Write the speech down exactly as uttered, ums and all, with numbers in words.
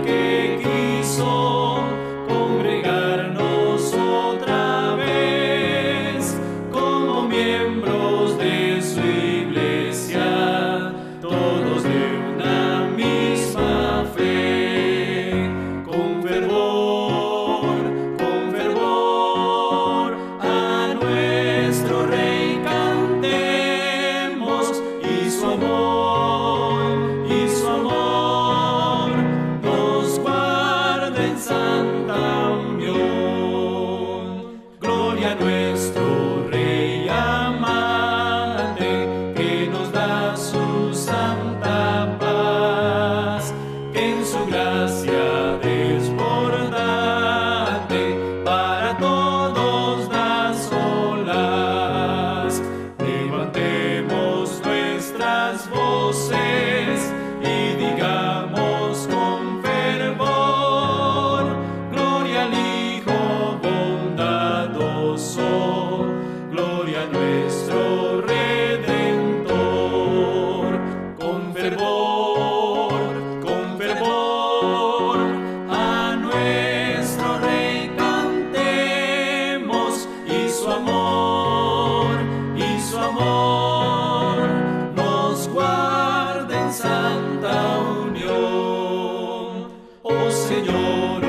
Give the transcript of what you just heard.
que quiso congregarnos otra vez como miembros de su iglesia, todos de una misma fe, con fervor, con fervor, a nuestro Rey cantemos, y su amor, y su amor nos guarda en santa unión. Gloria a nuestro Rey amante, que nos da su santa paz, que en su gracia desbordante para todos da solas. Levantemos nuestras voces y digamos con fervor: gloria al Hijo bondadoso, gloria a nuestro Redentor. Con fervor, con fervor, a nuestro Rey cantemos, y su amor, y su amor nos guarda en santa unión. Oh Señor,